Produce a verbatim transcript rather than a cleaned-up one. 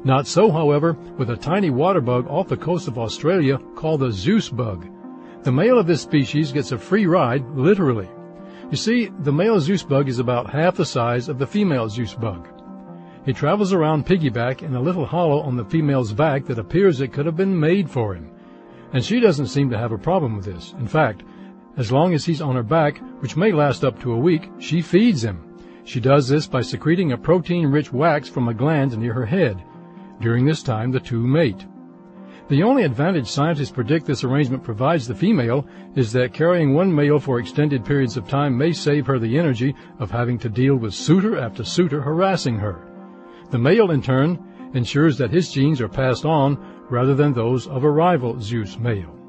Not so, however, with a tiny water bug off the coast of Australia called the Zeus bug. The male of this species gets a free ride, literally. You see, the male Zeus bug is about half the size of the female Zeus bug. He travels around piggyback in a little hollow on the female's back that appears it could have been made for him. And she doesn't seem to have a problem with this. In fact, as long as he's on her back, which may last up to a week, she feeds him. She does this by secreting a protein-rich wax from a gland near her head. During this time, the two mate. The only advantage scientists predict this arrangement provides the female is that carrying one male for extended periods of time may save her the energy of having to deal with suitor after suitor harassing her. The male, in turn, ensures that his genes are passed on rather than those of a rival Zeus male.